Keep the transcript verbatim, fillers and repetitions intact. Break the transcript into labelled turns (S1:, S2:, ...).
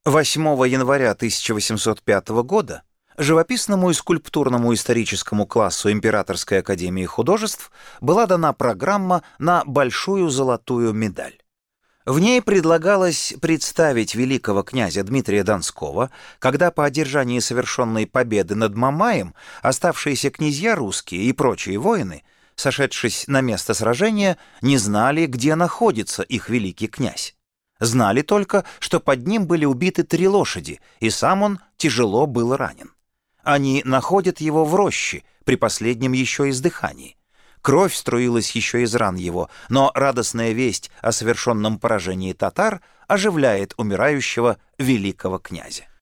S1: восьмого января тысяча восемьсот пятого года живописному и скульптурному историческому классу Императорской академии художеств была дана программа на большую золотую медаль. В ней предлагалось представить великого князя Дмитрия Донского, когда по одержании совершенной победы над Мамаем оставшиеся князья русские и прочие воины, сошедшись на место сражения, не знали, где находится их великий князь. Знали только, что под ним были убиты три лошади, и сам он тяжело был ранен. Они находят его в роще, при последнем еще издыхании. Кровь струилась еще из ран его, но радостная весть о совершенном поражении татар оживляет умирающего великого князя.